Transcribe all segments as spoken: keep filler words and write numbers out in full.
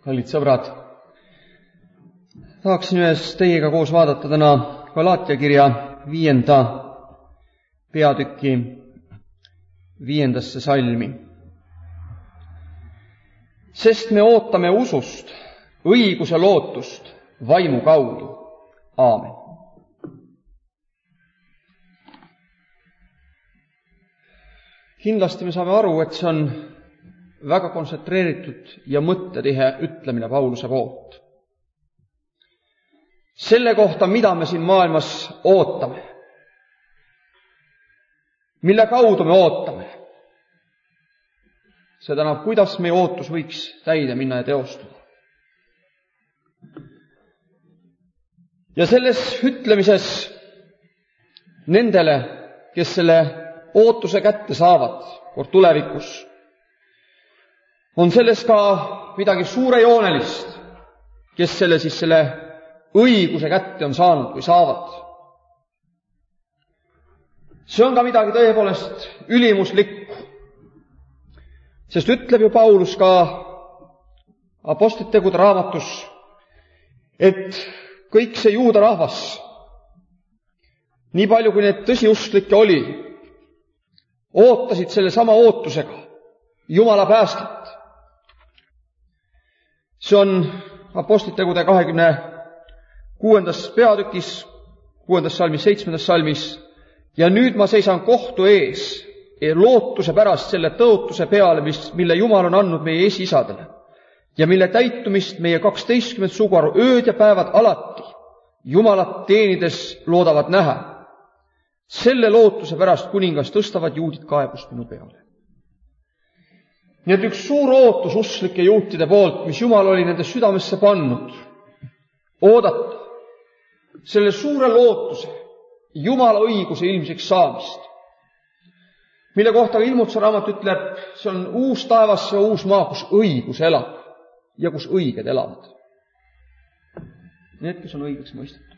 Kallid sõbrad, tahaksin ühes teiega koos vaadata täna Galaatia kirja viienda peatüki viiendasse salmi. Sest me ootame usust, õiguse lootust vaimu kaudu. Aamen. Kindlasti me saame aru, et see on väga kontsentreeritud ja mõttetihe ütlemine Pauluse poolt. Selle kohta, mida me siin maailmas ootame. Mille kaudu me ootame. See tähendab, kuidas meie ootus võiks täide minna ja teostuda. Ja selles ütlemises nendele, kes selle ootuse kätte saavad kord tulevikus, on selles ka midagi suurejoonelist, kes selle siis selle õiguse kätte on saanud või saavad. See on ka midagi tõepoolest ülimuslikku, sest ütleb ju Paulus ka Apostlitegude raamatus, et kõik see juuda rahvas, nii palju kui neid tõsiusklikke oli, ootasid selle sama ootusega Jumala päästet. See on Apostlitegude kahekümne kuuendas peatükis, kuuendas salmis, seitsmendas salmis. Ja nüüd ma seisan kohtu ees lootuse pärast selle tõotuse peale, mis, mille Jumal on andnud meie esiisadele ja mille täitumist meie kaksteistkümmend suguharu ööd ja päevad alati Jumalat teenides loodavad näha. Selle lootuse pärast kuningas tõstavad juudid kaebust minu peale. Nii et üks suur ootus usklike juutide poolt, mis Jumal oli nende südamesse pannud, oodata selle suure lootuse Jumala õiguse ilmsiks saamist, mille kohta ilmutuse raamat ütleb, see on uus taevas ja uus maa, kus õigus elab ja kus õiged elavad. Need, kes on õigeks mõistetud.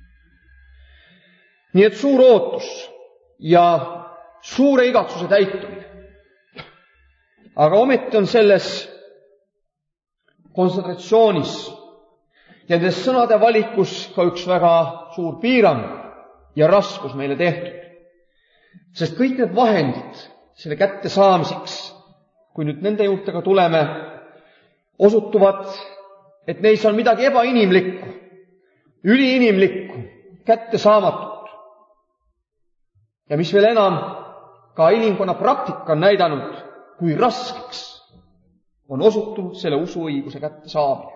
Nii et suur ootus ja suure igatsuse täitumine. Aga ometi on selles kontsentраtsioonis ja nendes sõnade valikus ka üks väga suur piirang ja raskus meile tehtud. Sest kõik need vahendid selle kätte saamiseks, kui nüüd nende juurtega tuleme, osutuvad, et neis on midagi ebainimlikku, üliinimlikku, kätte saamatut. Ja mis veel enam, ka inimkonna praktika on näidanud, kui raskeks on osutunud selle usuõiguse kätte saamine.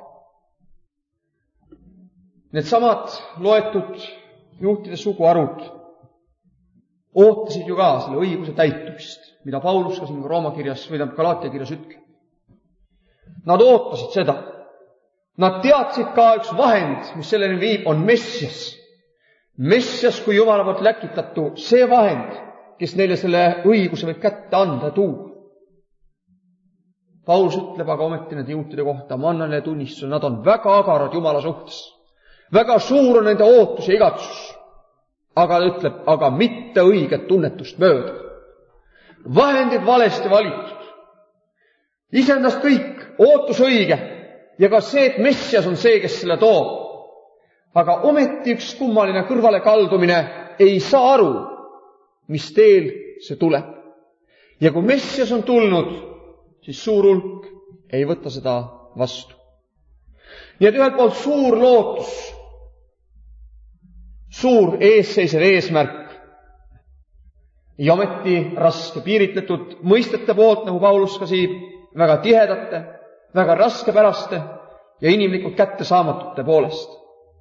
Need samad loetud juhtide suguharud ootasid ju ka selle õiguse täitumist, mida Paulus ka siin Rooma kirjas või Galaatia kirjas ütleb. Nad ootasid seda. Nad teadsid ka üks vahend, mis selleni viib, on Messias. Messias kui Jumala poolt läkitatu, see vahend, kes neile selle õiguse võib kätte anda ja tuua. Paulus ütleb aga ometi nende juutide kohta, ma annan neile tunnistuse, nad on väga agarad Jumala suhtes. Väga suur on nende ootus ja igatsus. Aga ta ütleb, aga mitte õiget tunnetust mööda. Vahendid valesti valitud. Iseendast kõik, ootus õige. Ja ka see, et Messias on see, kes selle toob. Aga ometi üks kummaline kõrvale kaldumine ei saa aru, mis teel see tuleb. Ja kui Messias on tulnud, siis suur hulk ei võta seda vastu. Nii et ühelt poolt suur lootus, suur eesseisev eesmärk ja ometi raske piiritletud mõistete poolt, nagu Paulus ka siib, väga tihedate, väga raskepäraste ja inimlikult kättesaamatute poolest.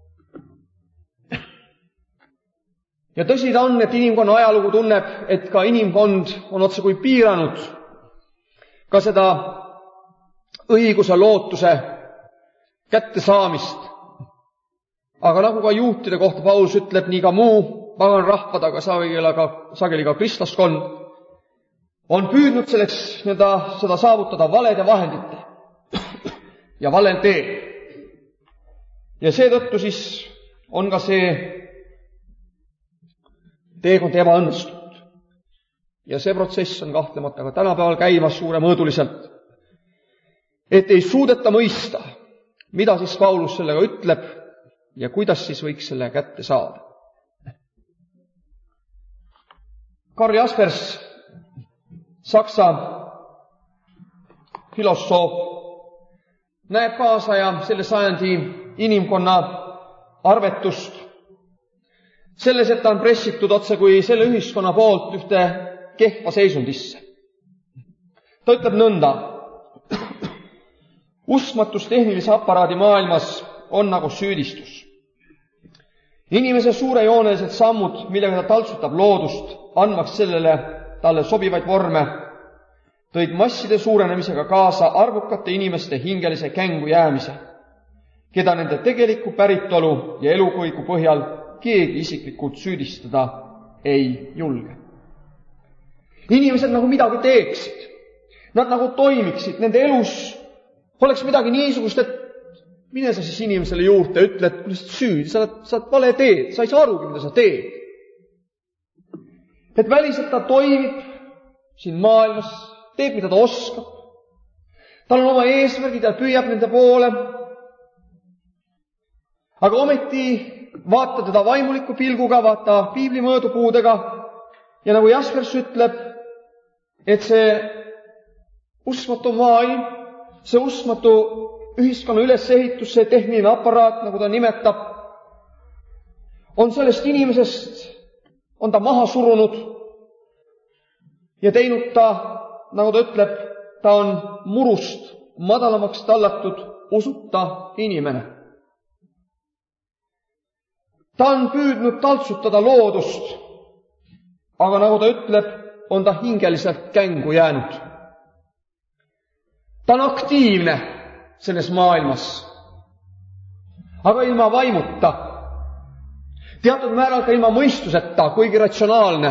Ja tõsi ta on, et inimkonna ajalugu tunneb, et ka inimkond on otse kui piiranud ka seda õiguse lootuse kättesaamist. Aga nagu ka juutide kohta Paulus ütleb, nii ka muu pagan rahvad, aga sageli ka kristlaskond, on püüdnud selleks nii-öelda seda saavutada valede vahendite ja valel teel. Ja seetõttu siis on ka see teekond ebaõnnestunud. Ja see protsess on kahtlemata ka tänapäeval käimas suuremõõduliselt, et ei suudeta mõista mida siis Paulus sellega ütleb ja kuidas siis võiks selle kätte saada? Karl Jaspers, Saksa filosoof, näeb kaasaja selle sajandi inimkonna arvetust selles, et ta on pressitud otse kui selle ühiskonna poolt ühte kehva seisundisse. Ta ütleb nõnda: uskmatus tehnilise aparaadi maailmas on nagu süüdistus. Inimese suurejoonelised sammud, millega ta taltsutab loodust, andmaks sellele talle sobivaid vorme, tõid masside suurenemisega kaasa arvukate inimeste hingelise kängu jäämise, keda nende tegeliku päritolu ja elukõigu põhjal keegi isiklikult süüdistada ei julge. Inimesed nagu midagi teeksid, nad nagu toimiksid, nende elus oleks midagi niisugust, et mine sa siis inimesele juurde ja ütle, et kuidas süüdi, sa oled, sa oled vale teed, sa ei saa arugi, mida sa teed. Et väliselt ta toimib siin maailmas, teeb, mida ta oskab. Tal on oma eesmärgid ja püüab nende poole. Aga ometi vaata teda vaimuliku pilguga, vaata piibli mõõdupuudega ja nagu Jaspers ütleb, et see uskmatu maailm, see uskmatu ühiskonna ülesehitus, see tehniline aparaat, nagu ta nimetab, on sellest inimesest, on ta maha surunud ja teinud ta, nagu ta ütleb, ta on murust madalamaks tallatud usuta inimene. Ta on püüdnud taltsutada loodust, aga nagu ta ütleb, on ta hingeliselt kängu jäänud. Ta on aktiivne selles maailmas, aga ilma vaimuta, teatud määral ka ilma mõistuseta, kuigi ratsionaalne.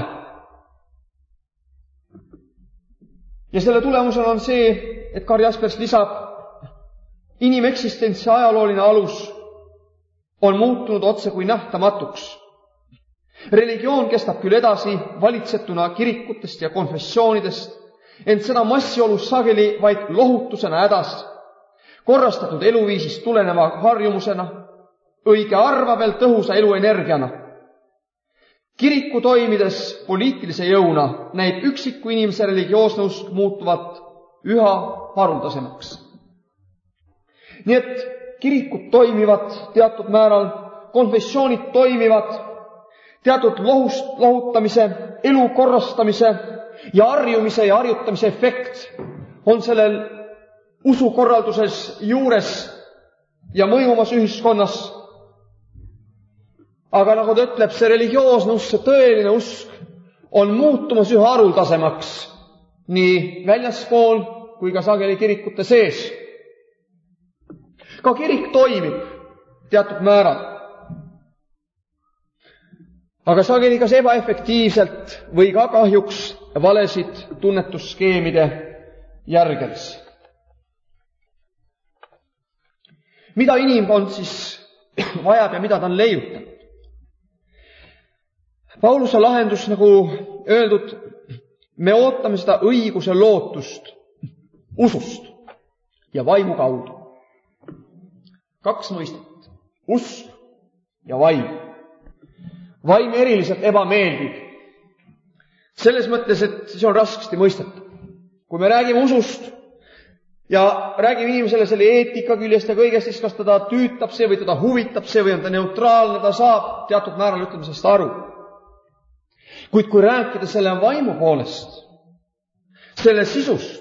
Ja selle tulemusena on see, et Karl Jaspers lisab, inimeksistentsi ajalooline alus on muutunud otse kui nähtamatuks. Religioon kestab küll edasi valitsetuna kirikutest ja konfessioonidest, ent seda massiolus sageli vaid lohutusena hädas, korrastatud eluviisist tuleneva harjumusena, õige arva veel tõhusa eluenergiana. Kiriku toimides poliitilise jõuna näib üksiku inimese religioosne usk muutuvat üha haruldasemaks. Nii et kirikud toimivad teatud määral, konfessioonid toimivad, teatud lohust, lohutamise, elu korrastamise ja harjumise ja harjutamise efekt on sellel usukorralduses juures ja mõjumas ühiskonnas. Aga nagu ta ütleb, see religioosne usk, see tõeline usk on muutumas üha haruldasemaks nii väljaspool kui ka sageli kirikute sees. Ka kirik toimib teatud määral, aga sageli kas ebaefektiivselt või ka kahjuks valesid tunnetusskeemide järgedes. Mida inimkond siis vajab ja mida ta on leiutanud? Pauluse lahendus, nagu öeldud, me ootame seda õiguse lootust usust ja vaimu kaudu. Kaks mõistet, usk ja vaim. Vaim eriliselt ebameeldib. Selles mõttes, et see on raskesti mõistetav. Kui me räägime usust ja räägime inimesele selle eetika küljest ja kõigest, siis kas teda tüütab see või teda huvitab see või on ta neutraalne, ta saab teatud määral ütleme sellest aru. Kuid kui rääkida selle vaimu poolest, selle sisust,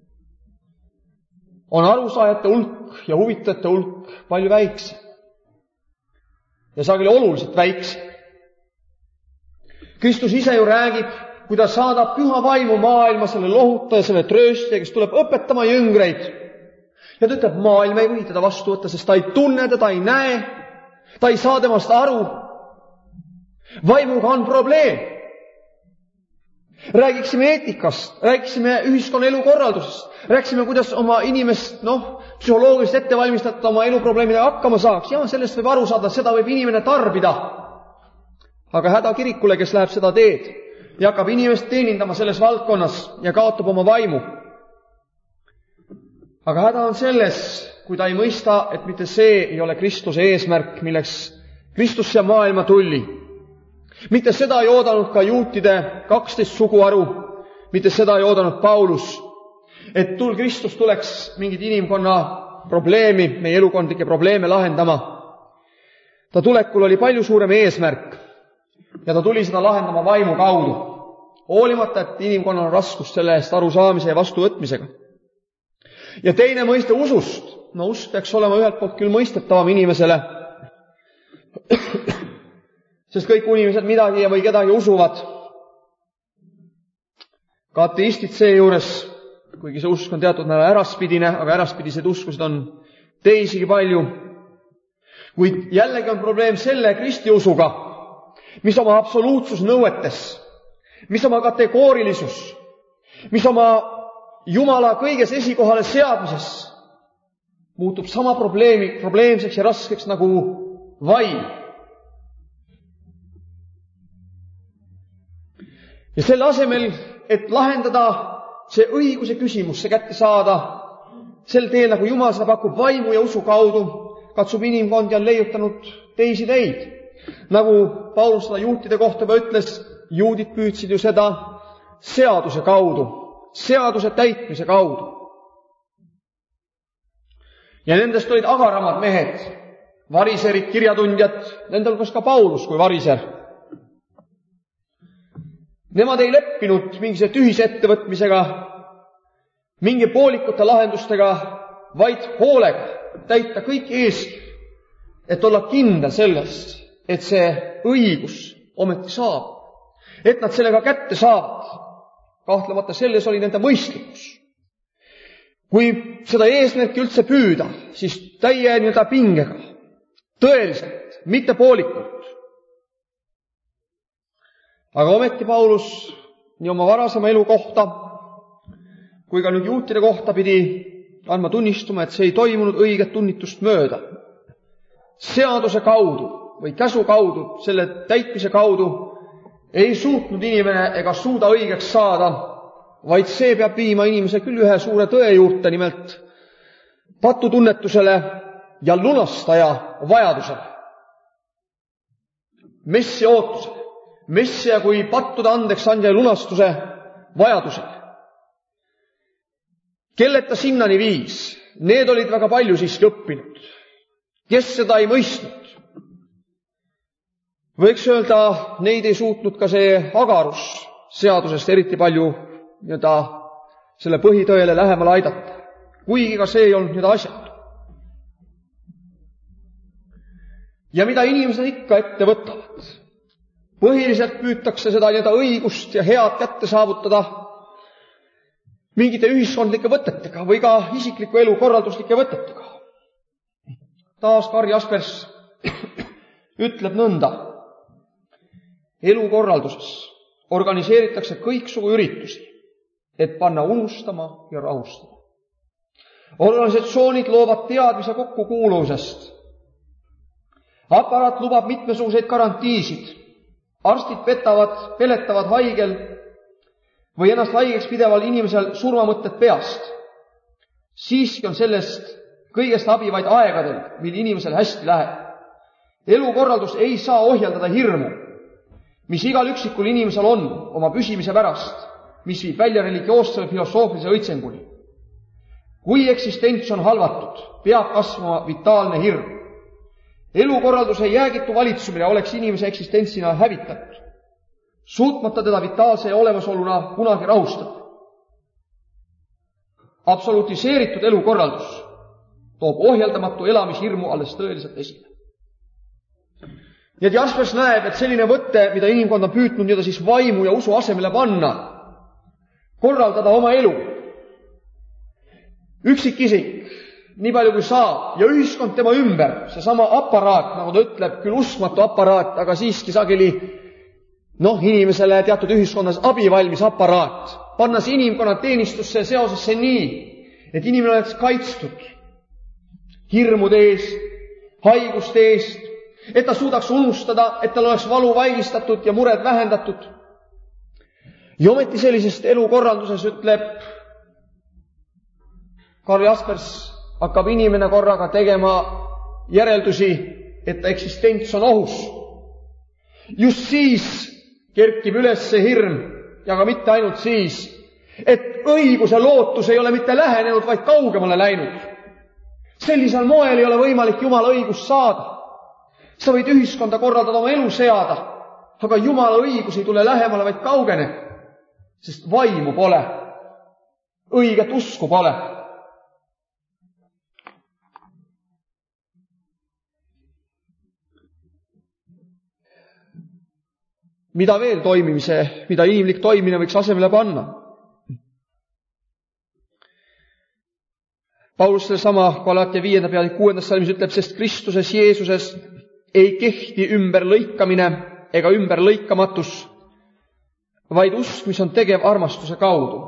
on arusaajate hulk ja huvitajate hulk palju väiksem. Ja sageli oluliselt väiksem. Kristus ise ju räägib, kui ta saadab püha vaimu maailma, selle lohutaja, selle trööstja, kes tuleb õpetama jüngreid. Ja ta ütleb, maailm ei või teda vastu võtta, sest ta ei tunne, ta ei näe, ta ei saa temast aru. Vaimuga on probleem. Räägiksime eetikast, räägiksime ühiskonna elukorraldusest, räägiksime, kuidas oma inimest, noh, psühholoogiliselt ette valmistada oma eluprobleemidega hakkama saaks. Ja sellest võib aru saada, seda võib inimene tarbida. Aga häda kirikule, kes läheb seda teed ja hakkab inimest teenindama selles valdkonnas ja kaotab oma vaimu. Aga häda on selles, kui ta ei mõista, et mitte see ei ole Kristuse eesmärk, milleks Kristus siia maailma tulli. Mitte seda ei oodanud ka juutide kaksteist suguharu, mitte seda ei oodanud Paulus, et tul Kristus tuleks mingid inimkonna probleemi, meie elukondlikke probleeme lahendama. Ta tulekul oli palju suurem eesmärk ja ta tuli seda lahendama vaimu kaudu, hoolimata, et inimkonnal on raskus selle eest arusaamise ja vastuvõtmisega. Ja teine mõiste usust. No usk peaks olema ühelt poolt küll mõistetavam inimesele, sest kõik inimesed midagi või kedagi usuvad. Ka ateistid seejuures, kuigi see usk on teatud määral äraspidine, aga äraspidiseid uskusid on teisigi palju. Kuid jällegi on probleem selle kristiusuga, mis oma absoluutsusnõuetes, mis oma kategoorilisus, mis oma Jumala kõiges esikohale seadmises muutub sama probleemi, probleemseks ja raskeks nagu vaim. Ja selle asemel, et lahendada see õiguse küsimus, see kätte saada sel teel, nagu Jumal seda pakub vaimu ja usu kaudu, katsub inimkond ja on leiutanud teisi teid. Nagu Paulus seda juutide kohta ütles, juudid püüdsid ju seda seaduse kaudu, seaduse täitmise kaudu. Ja nendest olid agaramad mehed, variserid, kirjatundjad, nendel kus ka Paulus kui variser. Nemad ei leppinud mingise tühise ettevõtmisega, mingi poolikute lahendustega, vaid hoolega täita kõik eest, et olla kindel selles, et see õigus ometi saab, et nad sellega kätte saavad. Kahtlemata selles oli nende mõistlikkus. Kui seda eesmärki üldse püüda, siis täie nii-öelda pingega, tõeliselt, mitte poolikult. Aga ometi Paulus nii oma varasema elu kohta, kui ka nüüd juutide kohta pidi andma tunnistuma, et see ei toimunud õiget tunnitust mööda. Seaduse kaudu või käsu kaudu, selle täitmise kaudu ei suutnud inimene ega suuda õigeks saada, vaid see peab viima inimese küll ühe suure tõe juurde, nimelt patutunnetusele ja lunastaja vajadusele. Messia ootusele, Messia kui pattude andeks andja ja lunastuse vajadusele. Kelleta sinnani viis, need olid väga palju siiski õppinud, kes seda ei mõistnud. Võiks öelda, neid ei suutnud ka see agarus seadusest eriti palju nii-öelda selle põhitõele lähemale aidata, kuigi ka see ei olnud nii-öelda asjatu. Ja mida inimesed ikka ette võtavad? Põhiliselt püütakse seda nii-öelda õigust ja head kätte saavutada mingite ühiskondlike võtetega või ka isikliku elu korralduslike võtetega. Taas Kari Jaspers ütleb nõnda. Elukorralduses organiseeritakse kõiksugu üritusi, et panna unustama ja rahustada. Organisatsioonid loovad teadmise kokkukuuluvusest. Aparaat lubab mitmesuguseid garantiisid. Arstid petavad, peletavad haigel või ennast haigeks pideval inimesel surmamõtted peast. Siiski on sellest kõigest abi vaid aegadel, mil inimesel hästi läheb. Elukorraldus ei saa ohjeldada hirmu, mis igal üksikul inimesel on oma püsimise pärast, mis viib välja religioosse filosoofilise õitsenguni. Kui eksistents on halvatud, peab kasvama vitaalne hirm. Elukorralduse jäägitu valitsumine oleks inimese eksistentsina hävitatud, suutmata teda vitaalse olemasoluna kunagi rahustada. Absolutiseeritud elukorraldus toob ohjeldamatu elamishirmu alles tõeliselt esile. Nii et Jaspers näeb, et selline võte, mida inimkond on püütnud nii-öelda siis vaimu ja usu asemele panna, korraldada oma elu, üksikisik, nii palju kui saab, ja ühiskond tema ümber, seesama aparaat, nagu ta ütleb, küll uskmatu aparaat, aga siiski sageli, noh, inimesele teatud ühiskonnas abivalmis aparaat, pannas inimkonna teenistusse ja seosesse nii, et inimene oleks kaitstud hirmude eest, haiguste eest, et ta suudaks unustada, et tal oleks valu vaigistatud ja mured vähendatud. Ja ometi sellisest elukorralduses ütleb Karl Jaspers hakkab inimene korraga tegema järeldusi, et ta eksistents on ohus. Just siis kerkib üles see hirm ja ka mitte ainult siis, et õiguse lootus ei ole mitte lähenenud, vaid kaugemale läinud. Sellisel moel ei ole võimalik Jumala õigust saada. Sa võid ühiskonda korraldada, oma elu seada, aga Jumala õigus ei tule lähemale, vaid kaugeneb, sest vaimu pole, õiget usku pole. Mida veel toimimise, mida inimlik toimimine võiks asemele panna? Paulus selle sama Galatia viienda peatüki kuuendas salmis ütleb, sest Kristuses Jeesuses ei kehti ümberlõikamine ega ümberlõikamatus, vaid usk, mis on tegev armastuse kaudu.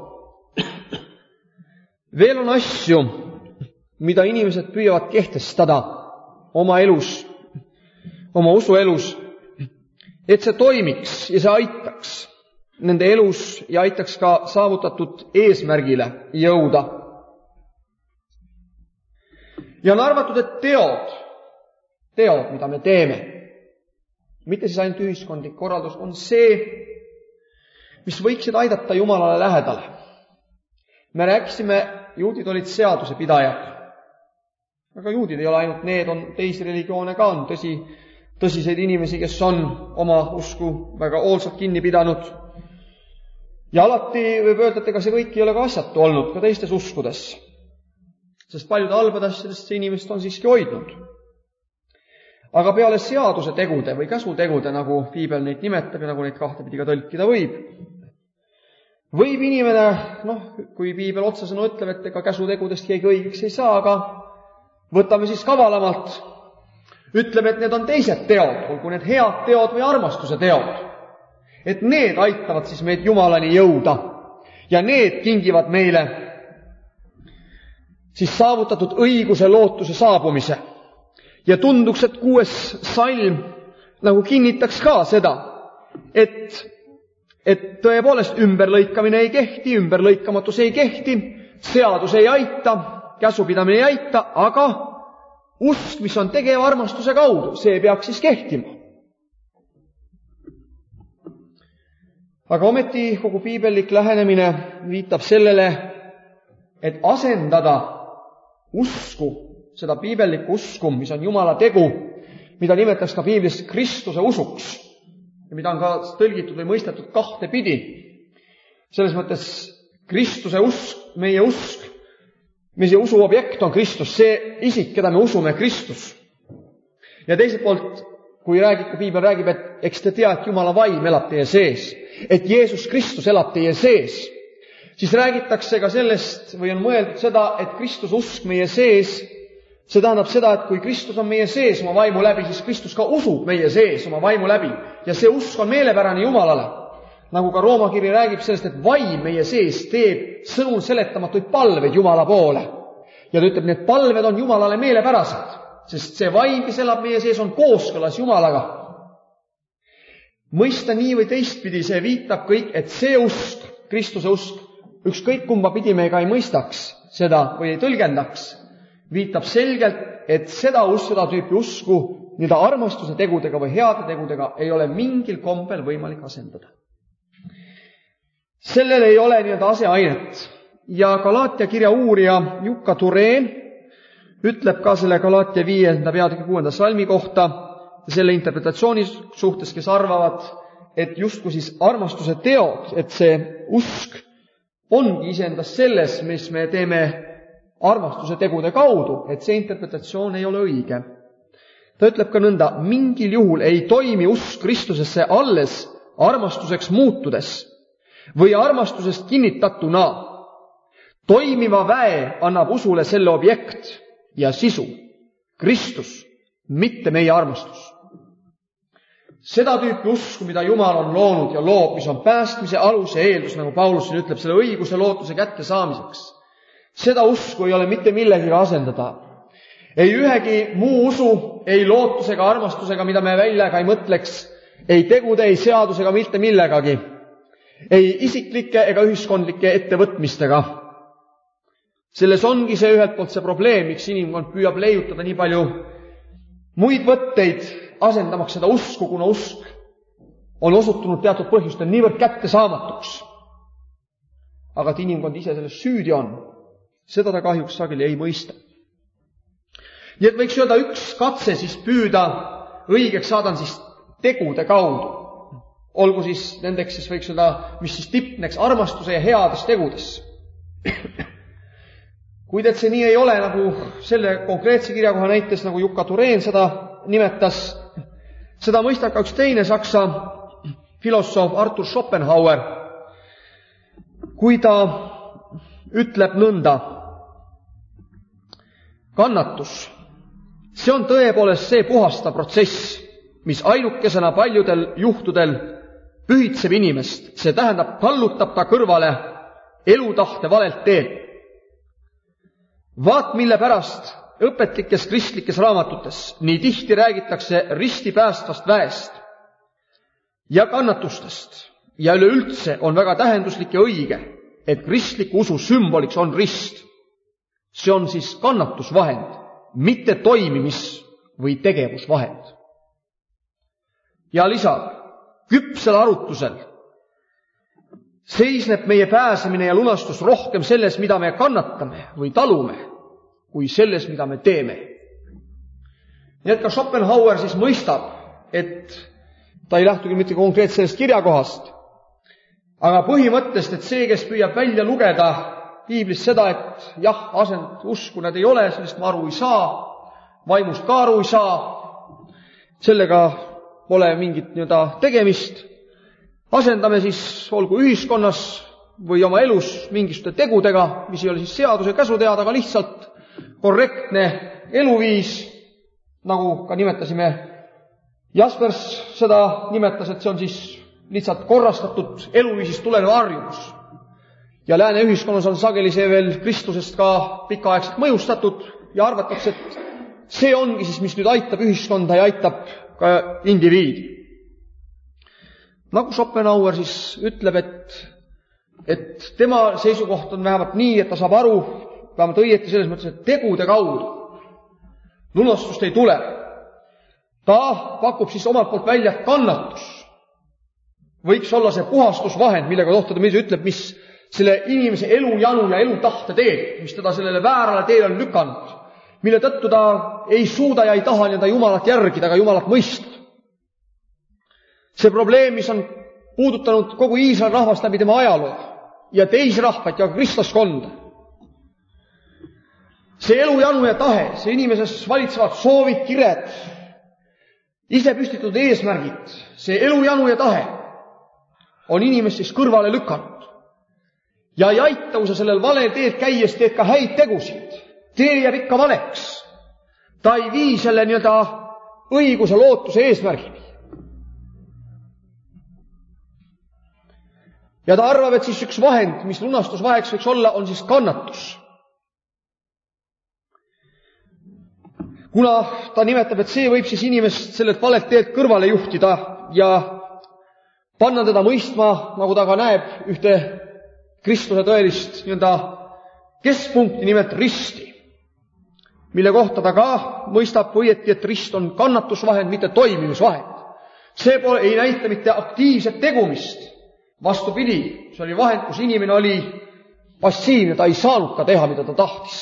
Veel on asju, mida inimesed püüavad kehtestada oma elus, oma usuelus, et see toimiks ja see aitaks nende elus ja aitaks ka saavutatud eesmärgile jõuda. Ja on arvatud, et teod, teod, mida me teeme, mitte siis ainult ühiskondlik korraldus, on see, mis võiksid aidata Jumalale lähedale. Me rääkisime, juudid olid seaduse pidajad. Aga juudid ei ole ainult need, on teisi religioone ka, on tõsi, tõsiseid inimesi, kes on oma usku väga hoolsalt kinni pidanud. Ja alati võib öelda, et ega see kõik ei ole ka asjatu olnud, ka teistes uskudes. Sest paljude halbadest see inimest on siiski hoidnud. Aga peale seaduse tegude või käsutegude, nagu Piibel neid nimetab ja nagu neid kahtepidi ka tõlkida võib, võib inimene, noh, kui Piibel otsesõnu ütleb, et ega käsutegudest keegi õigeks ei saa, aga võtame siis kavalamalt, ütleb, et need on teised teod, olgu need head teod või armastuse teod. Et need aitavad siis meid Jumalani jõuda ja need kingivad meile siis saavutatud õiguse lootuse saabumise. Ja tunduks, et kuues salm nagu kinnitaks ka seda, et, et tõepoolest ümberlõikamine ei kehti, ümberlõikamatus ei kehti, seadus ei aita, käsupidamine ei aita, aga usk, mis on tegev armastuse kaudu, see peaks siis kehtima. Aga ometi kogu piibellik lähenemine viitab sellele, et asendada usku, seda piibellikku usku, mis on Jumala tegu, mida nimetatakse ka Piiblis Kristuse usuks ja mida on ka tõlgitud või mõistetud kahte pidi. Selles mõttes Kristuse usk, meie usk, meie usu objekt on Kristus, see isik, keda me usume, Kristus. Ja teiselt poolt, kui räägib, kui Piibel räägib, et eks te tea, et Jumala vaim elab teie sees, et Jeesus Kristus elab teie sees, siis räägitakse ka sellest või on mõeldud seda, et Kristus usk meie sees, see tähendab seda, et kui Kristus on meie sees oma vaimu läbi, siis Kristus ka usub meie sees oma vaimu läbi. Ja see usk on meelepärane Jumalale. Nagu ka Rooma kiri räägib sellest, et vaim meie sees teeb sõnul seletamatuid palveid Jumala poole. Ja ta ütleb, need palved on Jumalale meelepärased, sest see vaim, kes elab meie sees, on kooskõlas Jumalaga. Mõista nii või teistpidi, see viitab kõik, et see usk, Kristuse usk, ükskõik kumba pidi me ka ei mõistaks seda või ei tõlgendaks, viitab selgelt, et seda usk, seda tüüpi usku, nii armastuse tegudega või heade tegudega ei ole mingil kombel võimalik asendada. Sellel ei ole nii aseainet. Ja Galatia kirja uurija Jukka Tureen ütleb ka selle Galatia viienda peatüki kuuenda salmi kohta ja selle interpretatsiooni suhtes, kes arvavad, et justkui siis armastuse teod, et see usk ongi iseendas selles, mis me teeme armastuse tegude kaudu, et see interpretatsioon ei ole õige. Ta ütleb ka nõnda, mingil juhul ei toimi usk Kristusesse alles armastuseks muutudes või armastusest kinnitatuna. Toimiva väe annab usule selle objekt ja sisu, Kristus, mitte meie armastus. Seda tüüpi usku, mida Jumal on loonud ja loob, mis on päästmise alus ja eeldus, nagu Paulus siin ütleb, selle õiguse lootuse kätte saamiseks. Seda usku ei ole mitte millegiga asendada. Ei ühegi muu usu, ei lootusega, armastusega, mida me välja ka ei mõtleks, ei tegude, ei seadusega, mitte millegagi. Ei isiklike ega ühiskondlike ettevõtmistega. Selles ongi see ühelt poolt see probleem, miks inimkond püüab leiutada nii palju muid võtteid, asendamaks seda usku, kuna usk on osutunud teatud põhjustel niivõrd kättesaamatuks. Aga et inimkond ise selles süüdi on, seda ta kahjuks sageli ei mõista. Nii et võiks öelda üks katse siis püüda õigeks saada siis tegude kaudu. Olgu siis nendeks siis võiks öelda, mis siis tipneks armastuse ja heades tegudes. Kuid et see nii ei ole, nagu selle konkreetse kirjakoha näites, nagu Jukka Tureen seda nimetas, seda mõistab ka üks teine saksa filosoof Arthur Schopenhauer, kui ta ütleb nõnda: kannatus, see on tõepoolest see puhastav protsess, mis ainukesena paljudel juhtudel pühitseb inimest, see tähendab, kallutab ta kõrvale elutahte valelt teelt. Vaat mille pärast õpetlikes kristlikes raamatutes nii tihti räägitakse risti päästvast väest ja kannatustest ja üleüldse on väga tähenduslik ja õige, et kristliku usu sümboliks on rist. See on siis kannatusvahend, mitte toimimis- või tegevusvahend. Ja lisab, küpsel arutusel seisneb meie pääsemine ja lunastus rohkem selles, mida me kannatame või talume, kui selles, mida me teeme. Nii et ka Schopenhauer siis mõistab, et ta ei lähtugi mitte konkreetselt sellest kirjakohast, aga põhimõttest, et see, kes püüab välja lugeda piiblist seda, et jah, asend usku nad ei ole, sellest ma aru ei saa, vaimust ka aru ei saa, sellega pole mingit nii-öelda tegemist, asendame siis olgu ühiskonnas või oma elus mingisuguste tegudega, mis ei ole siis seaduse käsuteada, aga lihtsalt korrektne eluviis, nagu ka nimetasime, Jaspers seda nimetas, et see on siis lihtsalt korrastatud eluviisist tulenev harjumus. Ja lääne ühiskonnas on sageli see veel Kristusest ka pikaaegselt mõjustatud ja arvatakse, et see ongi siis, mis nüüd aitab ühiskonda ja aitab ka indiviidi. Nagu Schopenhauer siis ütleb, et, et tema seisukoht on vähemalt nii, et ta saab aru, vähemalt õieti selles mõttes, et tegude kaudu lunastust ei tule. Ta pakub siis omalt poolt välja, et kannatus võiks olla see puhastusvahend, millega tohtada, mis ütleb, mis selle inimese elujanu ja elutahte teeb, mis teda sellele väärale teele on lükanud, mille tõttu ta ei suuda ja ei taha nii-öelda Jumalat järgida, aga Jumalat mõista. See probleem, mis on puudutanud kogu Iisraeli rahvast läbi tema ajaloo ja teisi rahvaid ja kristlaskonda. See elujanu ja tahe, see inimeses valitsevad soovid, kired, ise püstitatud eesmärgid, see elujanu ja tahe on inimest siis kõrvale lükanud. Ja ei aita, kui sa sellel valel teed käies teed ka häid tegusid. Tee jääb ikka valeks. Ta ei vii selle nii-öelda õiguse lootuse eesmärgini. Ja ta arvab, et siis üks vahend, mis lunastusvaheks võiks olla, on siis kannatus. Kuna ta nimetab, et see võib siis inimest sellelt valelt teed kõrvale juhtida ja panna teda mõistma, nagu ta ka näeb ühte Kristuse tõelist nii-öelda keskpunkti, nimelt risti, mille kohta ta ka mõistab õieti, et rist on kannatusvahend, mitte toimimisvahend. See pole, ei näita mitte aktiivset tegumist. Vastupidi, see oli vahend, kus inimene oli passiivne, ta ei saanud ka teha, mida ta tahtis.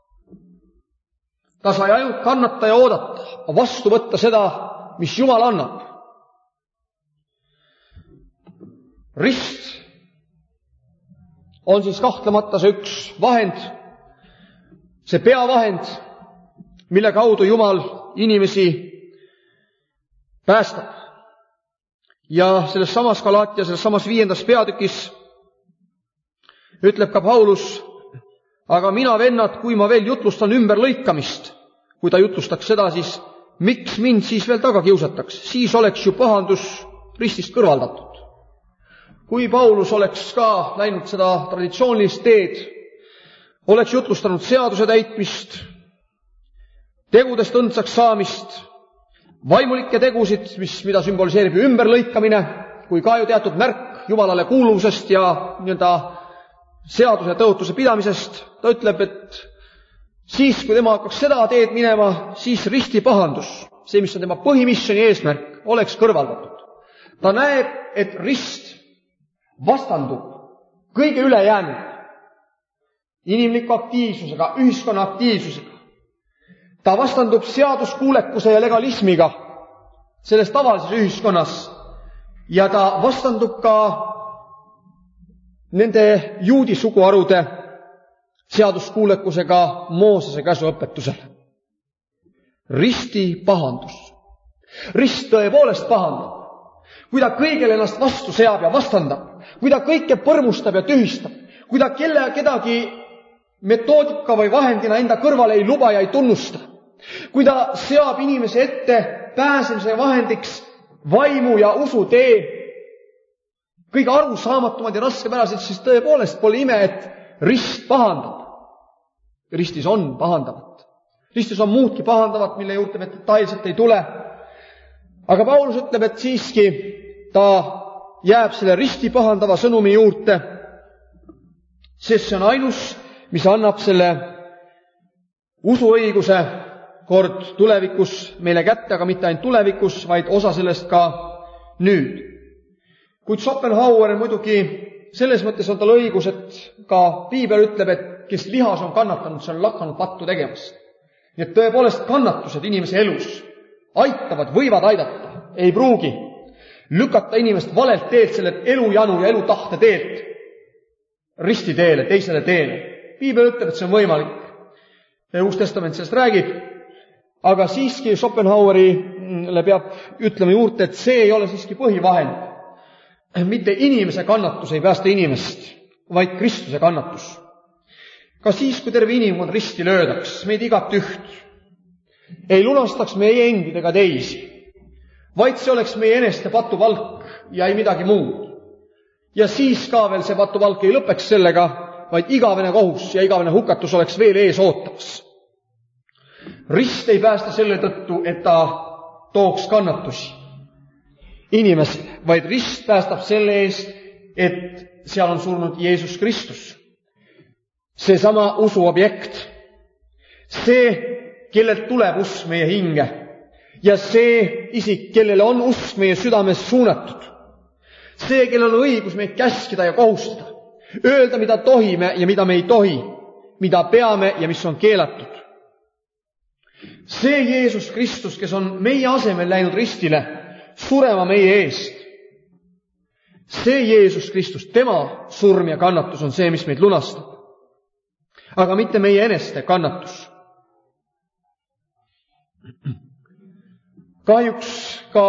Ta sai ainult kannata ja oodata, vastu võtta seda, mis Jumal annab. Rist on siis kahtlemata see üks vahend, see peavahend, mille kaudu Jumal inimesi päästab. Ja selles samas Galaatia, selles samas viiendas peatükis ütleb ka Paulus, aga mina, vennad, kui ma veel jutlustan ümberlõikamist, kui ta jutlustaks seda, siis miks mind siis veel taga kiusataks? Siis oleks ju pahandus ristist kõrvaldatud. Kui Paulus oleks ka läinud seda traditsioonilist teed, oleks jutlustanud seaduse täitmist, tegudest õndsaks saamist, vaimulikke tegusid, mis, mida sümboliseerib ümberlõikamine, kui ka ju teatud märk Jumalale kuuluvusest ja nii-öelda seaduse tõotuse pidamisest, ta ütleb, et siis, kui tema hakkaks seda teed minema, siis risti pahandus, see, mis on tema põhimissioni eesmärk, oleks kõrvaldatud. Ta näeb, et rist vastandub kõige ülejäänud inimliku aktiivsusega, ühiskonna aktiivsusega. Ta vastandub seaduskuulekuse ja legalismiga selles tavalises ühiskonnas ja ta vastandub ka nende juudi suguharude seaduskuulekusega Moosese käsuõpetusele. Risti pahandus. Rist tõepoolest pahandab. Kui ta kõigele ennast vastu seab ja vastandab, kui ta kõike põrmustab ja tühistab, kui ta kelle kedagi metoodika või vahendina enda kõrvale ei luba ja ei tunnusta, kui ta seab inimese ette pääsemise vahendiks vaimu ja usu tee, kõige arusaamatumad ja raskepärased, siis tõepoolest pole ime, et rist pahandab. Ristis on pahandavat. Ristis on muudki pahandavat, mille juurde me detailselt ei tule. Aga Paulus ütleb, et siiski ta jääb selle risti pahandava sõnumi juurde, sest see on ainus, mis annab selle usuõiguse kord tulevikus meile kätte, aga mitte ainult tulevikus, vaid osa sellest ka nüüd. Kuid Schopenhauer muidugi selles mõttes on tal õigus, et ka Piibel ütleb, et kes lihas on kannatanud, see on lakanud pattu tegemast. Nii et tõepoolest kannatused inimese elus aitavad, võivad aidata, ei pruugi lükata inimest valelt teelt, selle elujanu ja elutahte teelt risti teele, teisele teele. Piibel ütleb, et see on võimalik. Uus testament sellest räägib. Aga siiski Schopenhauerile peab ütlema juurde, et see ei ole siiski põhivahend. Mitte inimese kannatus ei päästa inimest, vaid Kristuse kannatus. Ka siis, kui terve inimkond risti löödaks, meid igat üht, ei lunastaks meie endid ega teisi, vaid see oleks meie eneste patupalk ja ei midagi muud. Ja siis ka veel see patupalk ei lõpeks sellega, vaid igavene kohus ja igavene hukatus oleks veel ees ootamas. Rist ei päästa selle tõttu, et ta tooks kannatusi inimesele, vaid rist päästab selle eest, et seal on surnud Jeesus Kristus. Seesama usu objekt. See, kellelt tuleb usk meie hinge ja see isik, kellele on usk meie südames suunatud. See, kellel on õigus meid käskida ja kohustada. Öelda, mida tohime ja mida me ei tohi, mida peame ja mis on keelatud. See Jeesus Kristus, kes on meie asemel läinud ristile, surema meie eest. See Jeesus Kristus, tema surm ja kannatus on see, mis meid lunastab. Aga mitte meie eneste kannatus. Kahjuks ka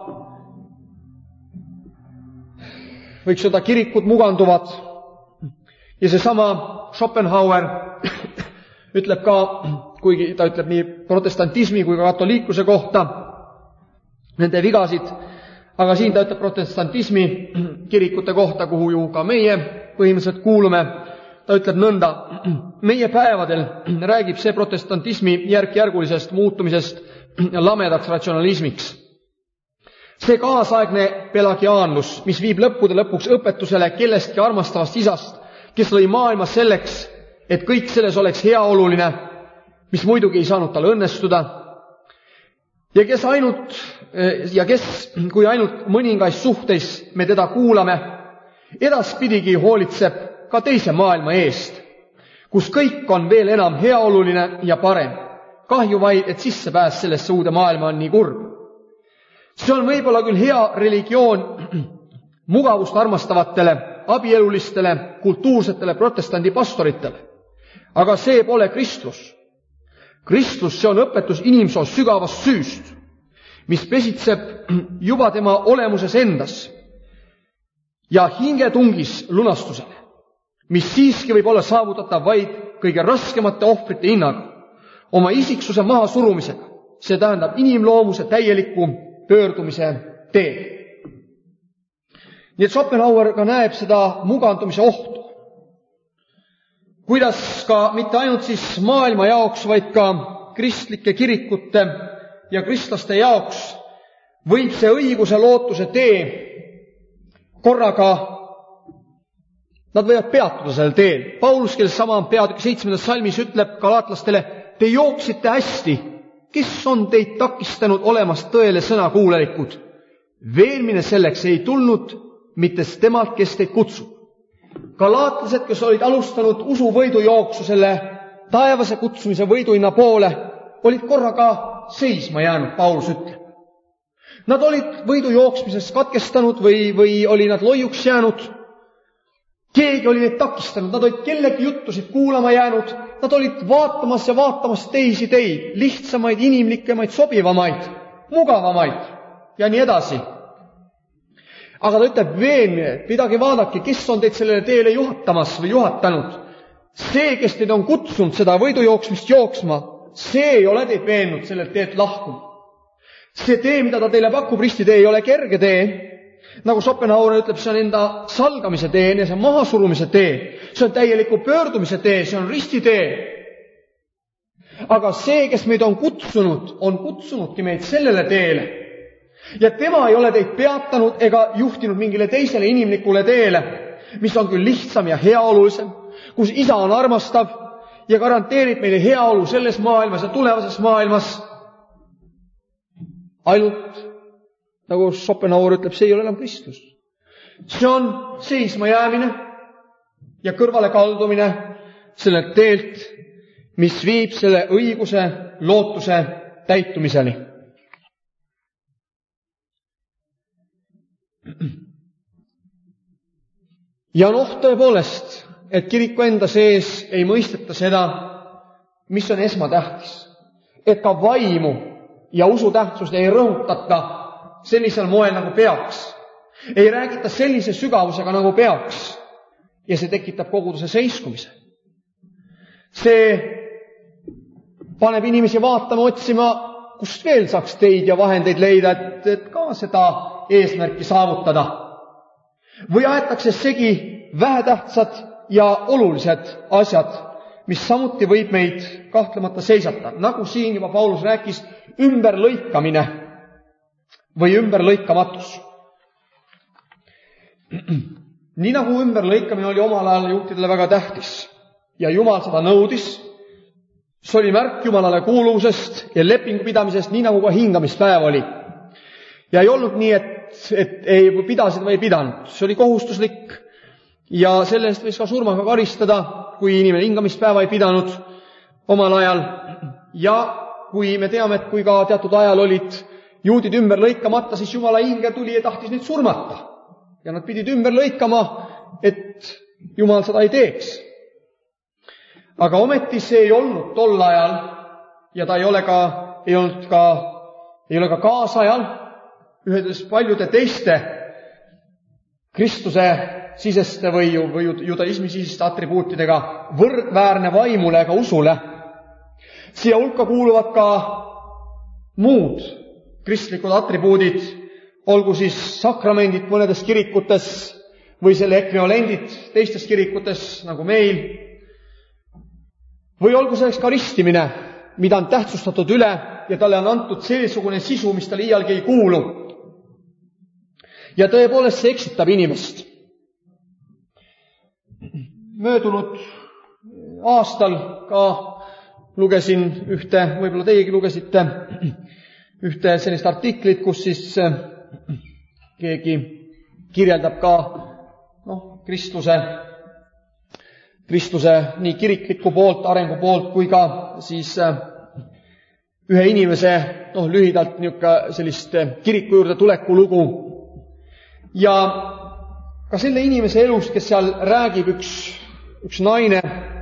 võiks öelda kirikud muganduvad ja seesama Schopenhauer ütleb ka, kuigi ta ütleb nii protestantismi kui ka katoliikluse kohta nende vigasid, aga siin ta ütleb protestantismi kirikute kohta, kuhu ju ka meie põhimõtteliselt kuulume. Ta ütleb nõnda, meie päevadel räägib see protestantismi järk-järgulisest muutumisest lamedaks ratsionalismiks. See kaasaegne pelagiaanlus, mis viib lõppude lõpuks õpetusele kellestki armastavast isast, kes lõi maailma selleks, et kõik selles oleks heaoluline, mis muidugi ei saanud tal õnnestuda, ja kes ainult, ja kes, kui ainult mõningais suhteis me teda kuulame, edaspidigi hoolitseb ka teise maailma eest, kus kõik on veel enam heaoluline ja parem. Kahju vaid, et sissepääs sellesse uude maailma on nii kurb. See on võib-olla küll hea religioon mugavust armastavatele, abielulistele, kultuursetele protestandi pastoritele. Aga see pole Kristus. Kristus, see on õpetus inimsoo sügavast süüst, mis pesitseb juba tema olemuses endas ja hingetungis lunastusele, mis siiski võib olla saavutatav vaid kõige raskemate ohvrite hinnaga, oma isiksuse maha surumisega. See tähendab inimloomuse täieliku pöördumise teed. Nii et Schopenhauer ka näeb seda mugandumise ohtu. Kuidas ka mitte ainult siis maailma jaoks, vaid ka kristlike kirikute ja kristlaste jaoks võib see õiguse lootuse tee korraga Nad võivad peatuda sellel teel. Paulus, kelles sama peatükk seitsmendas salmis ütleb galaatlastele, te jooksite hästi. Kes on teid takistanud olemast tõele sõna kuulelikud? Veenmine selleks ei tulnud mitte temalt, kes teid kutsub. Galaatlased, kes olid alustanud usu võidujooksu selle taevase kutsumise võiduinna poole, olid korraga seisma jäänud, Paulus ütleb. Nad olid võidujooksmises katkestanud või, või oli nad loiuks jäänud. Keegi oli neid takistanud, nad olid kellegi juttusid kuulama jäänud, nad olid vaatamas ja vaatamas teisi teid, lihtsamaid, inimlikemaid, sobivamaid, mugavamaid ja nii edasi. Aga ta ütleb veenmine, pidage vaadake, kes on teid sellele teele juhatamas või juhatanud. See, kes teid on kutsunud seda võidujooksmist jooksma, see ei ole teid veennud sellelt teelt lahkuma. See tee, mida ta teile pakub, ristitee, ei ole kerge tee. Nagu Schopenhauer ütleb, see on enda salgamise tee, see on mahasurumise tee, see on täieliku pöördumise tee, see on ristitee. Aga see, kes meid on kutsunud, on kutsunudki meid sellele teele. Ja tema ei ole teid peatanud ega juhtinud mingile teisele inimlikule teele, mis on küll lihtsam ja heaolulisem, kus isa on armastav ja garanteerib meile heaolu selles maailmas ja tulevases maailmas. Ainult, nagu Schopenhauer ütleb, see ei ole enam Kristus. See on seisma jäämine ja kõrvale kaldumine sellelt teelt, mis viib selle õiguse lootuse täitumiseni. Ja noh, tõepoolest, et kiriku enda sees ei mõisteta seda, mis on esmatähtis. Et ka vaimu ja usu tähtsust ei rõhutata sellisel moel, nagu peaks. Ei räägita sellise sügavusega, nagu peaks. Ja see tekitab koguduse seiskumise. See paneb inimesi vaatama, otsima, kust veel saaks teid ja vahendeid leida, et, et ka seda eesmärki saavutada. Või aetakse segi vähetähtsad ja olulised asjad, mis samuti võib meid kahtlemata seisata. Nagu siin juba Paulus rääkis, ümberlõikamine või ümberlõikamatus. Nii nagu ümberlõikamine oli omal ajal juhtidele väga tähtis ja Jumal seda nõudis, see oli märk Jumalale kuuluvusest ja lepingu pidamisest, nii nagu ka hingamispäev oli. Ja ei olnud nii, et, et ei pidasid või ei pidanud. See oli kohustuslik ja selle eest võis ka surmaga karistada, kui inimene hingamispäeva ei pidanud omal ajal. Ja kui me teame, et kui ka teatud ajal olid juudid ümber lõikamata, siis Jumala hinge tuli ja tahtis neid surmata. Ja nad pidid ümber lõikama, et Jumal seda ei teeks. Aga ometi see ei olnud tol ajal ja ta ei ole ka, ei olnud ka, ei ole ka kaasajal ühedes paljude teiste Kristuse siseste või, või judaismi siseste atribuutidega võrdväärne vaimule ega usule. Siia hulka kuuluvad ka muud kristlikud atribuudid, olgu siis sakramendid mõnedes kirikutes või selle ekvivalendid teistes kirikutes, nagu meil, või olgu selleks ka ristimine, mida on tähtsustatud üle ja talle on antud seesugune sisu, mis talle iialgi ei kuulu. Ja tõepoolest see eksitab inimest. Möödunud aastal ka lugesin ühte, võib-olla teiegi lugesite, ühte sellist artiklit, kus siis keegi kirjeldab ka noh, Kristuse, Kristuse nii kirikliku poolt, arengu poolt, kui ka siis ühe inimese noh, lühidalt niisugune sellist kiriku juurde tuleku lugu. Ja ka selle inimese elust, kes seal räägib, üks, üks naine,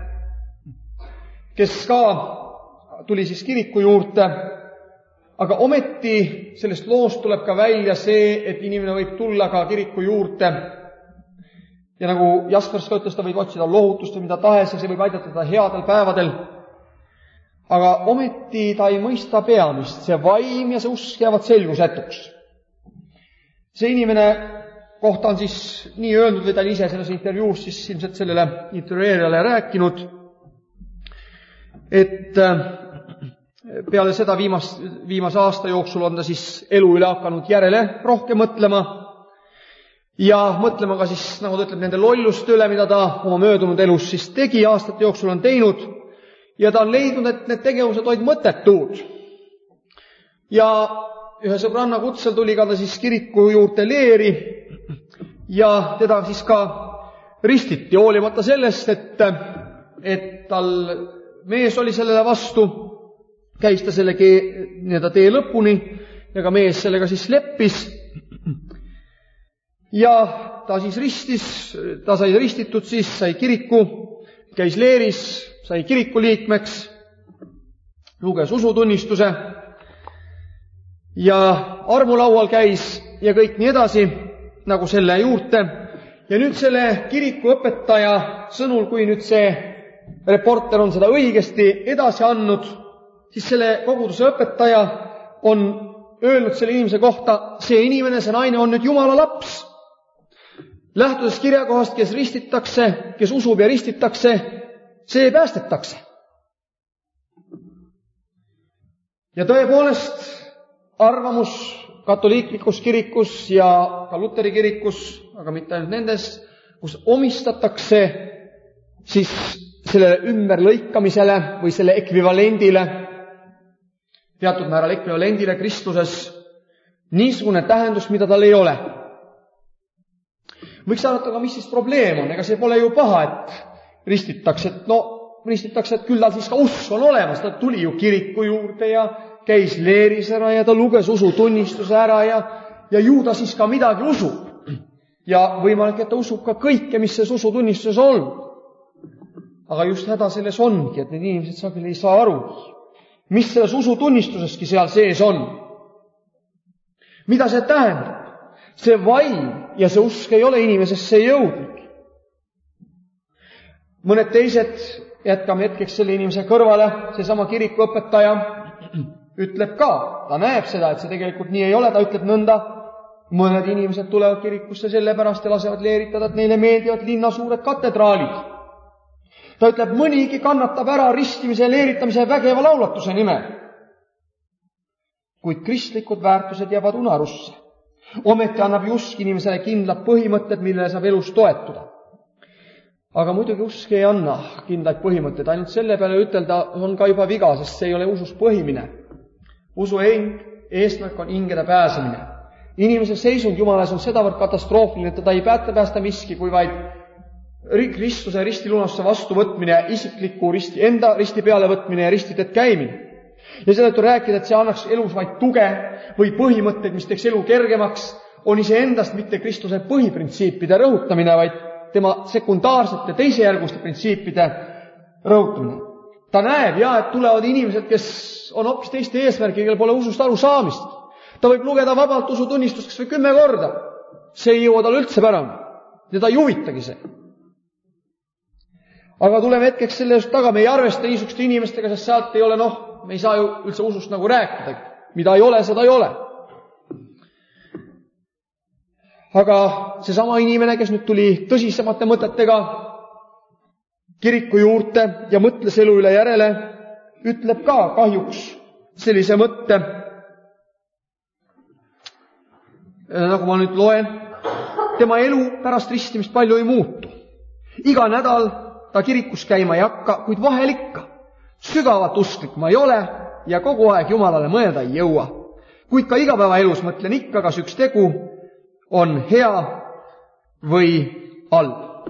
kes ka tuli siis kiriku juurde, aga ometi sellest loost tuleb ka välja see, et inimene võib tulla ka kiriku juurde ja nagu Jaspers ka ütles, ta võib otsida lohutust või mida tahes ja see võib aidata ta headel päevadel. Aga ometi ta ei mõista peamist, see vaim ja see usk jäävad selgusetuks. See inimene kohta on siis nii öelnud või ta on ise selles intervjuus siis ilmselt sellele intervjueerijale rääkinud, et peale seda viimast, viimase aasta jooksul on ta siis elu üle hakanud järele rohkem mõtlema Ja mõtlema ka siis, nagu ta ütleb, nende lolluste üle, mida ta oma möödunud elus siis tegi, aastate jooksul on teinud. Ja ta on leidnud, et need tegevused olid mõttetud. Ja ühe sõbranna kutsel tuli ka ta siis kiriku juurde leeri ja teda siis ka ristiti, hoolimata sellest, et, et tal mees oli sellele vastu, käis ta selle nii-öelda tee lõpuni ja ka mees sellega siis leppis. Ja ta siis ristis, ta sai ristitud, siis sai kiriku, käis leeris, sai kiriku liikmeks, luges usutunnistuse ja armulaual käis ja kõik nii edasi, nagu selle juurde. Ja nüüd selle kiriku õpetaja sõnul, kui nüüd see reporter on seda õigesti edasi andnud, siis selle koguduse õpetaja on öelnud selle inimese kohta, see inimene, see naine on nüüd Jumala laps. Lähtudes kirjakohast, kes ristitakse, kes usub ja ristitakse, see päästetakse. Ja tõepoolest arvamus katoliiklikus kirikus ja ka Luteri kirikus, aga mitte ainult nendes, kus omistatakse siis sellele ümberlõikamisele või selle ekvivalendile, teatud määral ekvivalendile Kristuses, niisugune tähendus, mida tal ei ole. Võiks arvata ka, mis siis probleem on, ega see pole ju paha, et ristitakse, et no ristitakse, et küll tal siis ka usk on olemas, ta tuli ju kiriku juurde ja käis leeris ära ja ta luges usutunnistuse ära ja, ja ju ta siis ka midagi usub. Ja võimalik, et ta usub ka kõike, mis selles usutunnistuses on. Aga just häda selles ongi, et need inimesed sageli ei saa aru, mis selles usutunnistuseski seal sees on. Mida see tähendab? See vaim ja see usk ei ole inimesesse jõudnud. Mõned teised, jätkame hetkeks selle inimese kõrvale, see sama kirikuõpetaja ütleb ka, ta näeb seda, et see tegelikult nii ei ole, ta ütleb nõnda, mõned inimesed tulevad kirikusse sellepärast ja lasevad leeritada, et neile meeldivad linna suured katedraalid. Ta ütleb, mõnigi kannatab ära ristimise ja leeritamise vägeva laulatuse nimel. Kuid kristlikud väärtused jäävad unarusse. Ometi annab usk inimesele kindlad põhimõtted, millele saab elus toetuda. Aga muidugi usk ei anna kindlaid põhimõtteid, ainult selle peale ütelda on ka juba viga, sest see ei ole usus põhimine. Usu eesmärk on hingede pääsemine. Inimese seisund Jumalas on sedavõrd katastroofiline, et teda ei pääta päästa miski, kui vaid Kristuse ristilunastuse vastuvõtmine, isikliku risti, enda risti peale võtmine ja ristitet käimine. Ja seetõttu rääkida, et see annaks elus vaid tuge või põhimõtteid, mis teeks elu kergemaks, on iseendast mitte Kristuse põhiprintsiipide rõhutamine, vaid tema sekundaarsete teisejärguste printsiipide rõhutamine. Ta näeb, ja, et tulevad inimesed, kes on hoopis teiste eesmärgi, kel pole usust aru saamist. Ta võib lugeda vabalt usutunnistust kas või kümme korda. See ei jõua tal üldse pärama. Ja ta ei huvitagi see. Aga tuleme hetkeks selle just taga, me ei arvesta niisuguste inimestega, sest sealt ei ole, noh, me ei saa ju üldse usust nagu rääkida. Mida ei ole, seda ei ole. Aga see sama inimene, kes nüüd tuli tõsisemate mõtetega kiriku juurde ja mõtles elu üle järele, ütleb ka kahjuks sellise mõtte, nagu ma nüüd loen, tema elu pärast ristimist palju ei muutu. Iga nädal ta kirikus käima ei hakka, kuid vahel ikka. Sügavat usklik ma ei ole ja kogu aeg Jumalale mõelda ei jõua. Kuid ka igapäevaelus mõtlen ikka, kas üks tegu on hea või halb.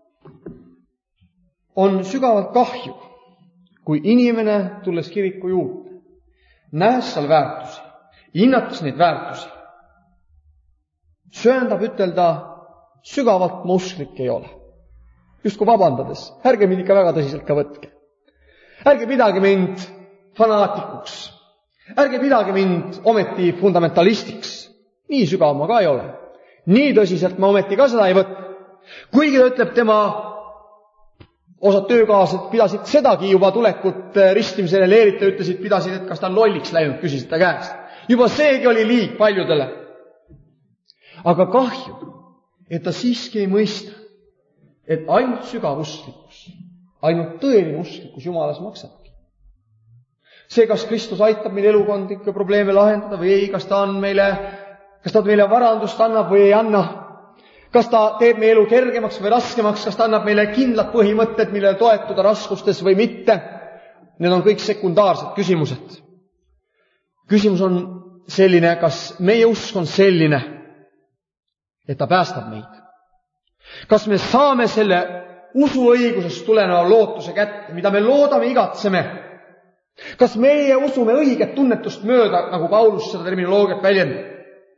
On sügavalt kahju, kui inimene, tulles kiriku juurde, näes seal väärtusi, hinnates neid väärtusi, sööndab ütelda, sügavalt ma usklik ei ole. Just kui vabandades, ärge mind ikka väga tõsiselt ka võtke. Ärge pidage mind fanaatikuks. Ärge pidage mind ometi fundamentalistiks. Nii sügav ma ka ei ole. Nii tõsiselt ma ometi ka seda ei võtta. Kuigi ta ütleb, tema osad töökaaslased pidasid sedagi juba tulekut ristimisele leerita, ütlesid, pidasid, et kas ta on lolliks läinud, küsisid ta käest. Juba seegi oli liig paljudele. Aga kahju, et ta siiski ei mõista, et ainult sügav usklikkus, ainult tõeline usklikkus Jumalas maksabki. See, kas Kristus aitab meil elukondlikke probleeme lahendada või ei, kas ta on meile, kas ta meile varandust annab või ei anna, Kas ta teeb meie elu kergemaks või raskemaks, kas ta annab meile kindlad põhimõtted, millele toetuda raskustes või mitte. Need on kõik sekundaarsed küsimused. Küsimus on selline, kas meie usk on selline, et ta päästab meid. Kas me saame selle usuõigusest tuleneva lootuse kätte, mida me loodame, igatseme? Kas meie usume õiget tunnetust mööda, nagu Paulus seda terminoloogiat väljendab?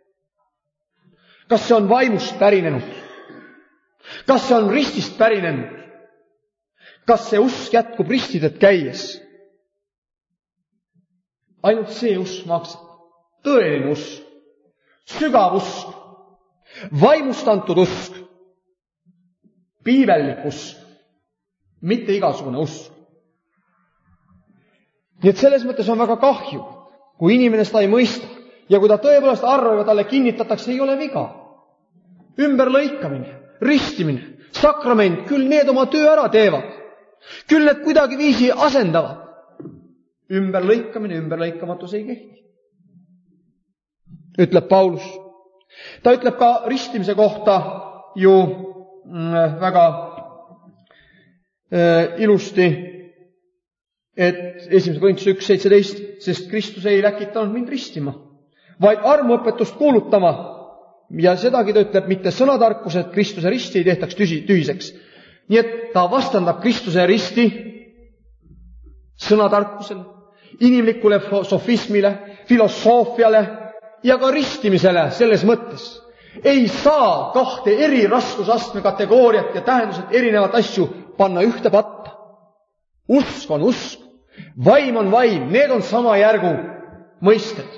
Kas see on vaimust pärinenud? Kas see on ristist pärinenud? Kas see usk jätkub ristidet käies? Ainult see usk maksab. Tõeline usk, sügav usk, vaimust antud usk, piibellik usk, mitte igasugune usk. Nii et selles mõttes on väga kahju, kui inimene seda ei mõista. Ja kui ta tõepoolest arvab, talle kinnitatakse, ei ole viga. Ümberlõikamine, ristimine, sakrament, küll need oma töö ära teevad. Küll need kuidagi viisi asendavad. Ümberlõikamine, ümberlõikamatus ei kehti. Ütleb Paulus. Ta ütleb ka ristimise kohta ju väga äh, ilusti, et esimese Korintuse üks seitseteist, sest Kristus ei läkitanud mind ristima, vaid armuõpetust kuulutama. Ja sedagi ta ütleb mitte sõnatarkus, et Kristuse risti ei tehtaks tüsi, tühiseks. Nii et ta vastandab Kristuse risti sõnatarkusele, inimlikule sofismile, filosoofiale ja ka ristimisele selles mõttes. Ei saa kahte eri raskusastme kategooriat ja tähenduselt erinevat asju panna ühte patta. Usk on usk, vaim on vaim, need on sama järgu mõisted.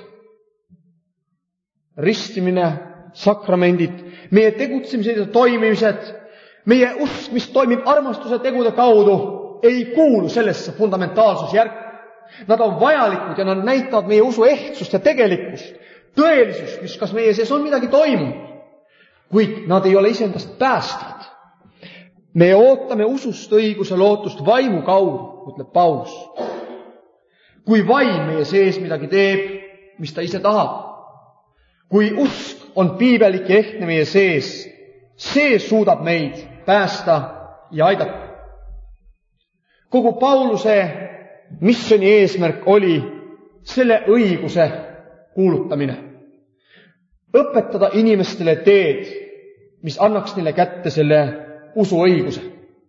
Ristimine, sakramendid, meie tegutsemised ja toimimised, meie usk, mis toimib armastuse tegude kaudu, ei kuulu sellesse fundamentaalsusjärku. Nad on vajalikud ja nad näitavad meie usu ehtsust ja tegelikkust, tõelisust, mis kas meie sees on midagi toimunud, kuid nad ei ole iseendast päästvad. Me ootame usust õiguse lootust vaimu kaudu, ütleb Paulus. Kui vaim meie sees midagi teeb, mis ta ise tahab, kui usk on piibelik ja ehtne meie sees, see suudab meid päästa ja aidata. Kogu Pauluse missiooni eesmärk oli selle õiguse kuulutamine. Õpetada inimestele teed, mis annaks neile kätte selle usuõiguse.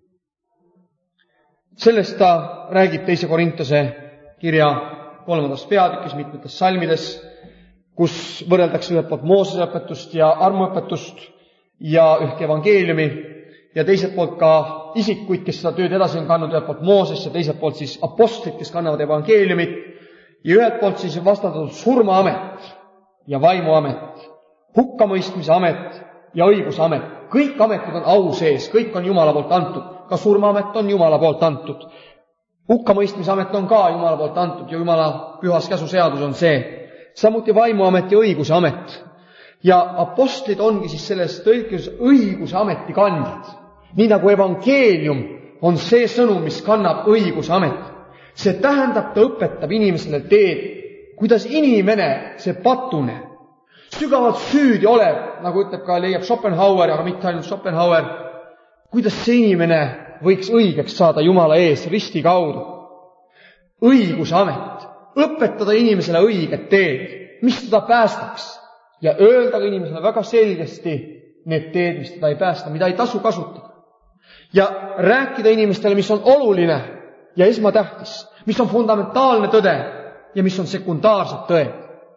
Sellest ta räägib teise Korintuse kirja kolmandas peatükis, mitmetes salmides, kus võrreldakse ühelt poolt Moosese õpetust ja armuõpetust ja ühte evangeeliumi ja teiselt poolt ka isikuid, kes seda tööd edasi on kandnud, ühelt poolt Mooses ja teiselt poolt siis apostlid, kes kannavad evangeeliumit ja ühelt poolt siis vastandatud surmaamet ja vaimuamet, hukkamõistmise amet ja õiguse amet. Kõik ametid on au sees, kõik on Jumala poolt antud, ka surmaamet on Jumala poolt antud. Hukkamõistmise amet on ka Jumala poolt antud ja Jumala pühas käsuseadus on see. Samuti vaimuamet ja õiguse amet. Ja apostlid ongi siis selles tõlkes õiguse ameti kandjad. Nii nagu evangeelium on see sõnum, mis kannab õiguse amet. See tähendab, ta õpetab inimesele teed, kuidas inimene, see patune, sügavalt süüdi olev, nagu ütleb ka, leiab Schopenhauer, aga mitte ainult Schopenhauer, kuidas see inimene võiks õigeks saada Jumala ees risti kaudu. Õiguse amet. Õpetada inimesele õiget teed, mis teda päästaks ja öelda ka inimesele väga selgesti need teed, mis teda ei päästa, mida ei tasu kasutada. Ja rääkida inimestele, mis on oluline ja esmatähtis, mis on fundamentaalne tõde ja mis on sekundaarsed tõed.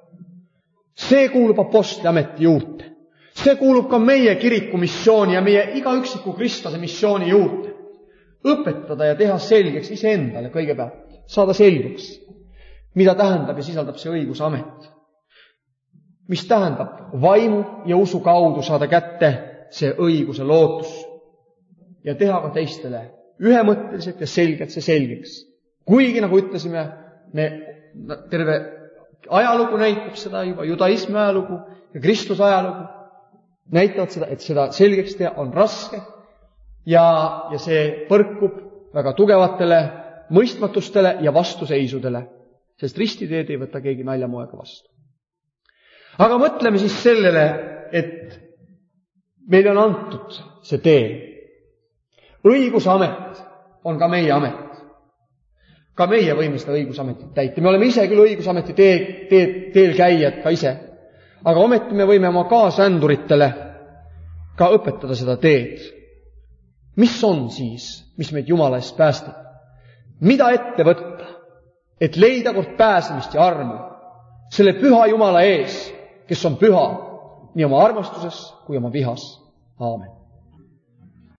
See kuulub apostli ameti juurde. See kuulub ka meie kiriku missiooni ja meie iga üksiku kristlase missiooni juurde. Õpetada ja teha selgeks iseendale kõigepealt, saada selgeks, mida tähendab ja sisaldab see õiguse amet. Mis tähendab vaimu ja usu kaudu saada kätte see õiguse lootus ja teha ka teistele ühemõtteliselt ja selgelt see selgeks. Kuigi, nagu ütlesime, me terve ajalugu näitab seda, juba judaismi ajalugu ja Kristuse ajalugu näitavad seda, et seda selgeks teha on raske ja, ja see põrkub väga tugevatele mõistmatustele ja vastuseisudele, sest ristiteed ei võta keegi naljamoega vastu. Aga mõtleme siis sellele, et Meile on antud see tee. Õigusamet on ka meie amet. Ka meie võime seda õigusametit täita. Me oleme ise küll õigusameti tee, tee, teel käijad ka ise. Aga ometi me võime oma kaasanduritele ka õpetada seda teed. Mis on siis, mis meid Jumala eest päästab? Mida ette võtta, et leida kord pääsemist ja armu selle püha Jumala ees, kes on püha nii oma armastuses kui oma vihas. Aamen.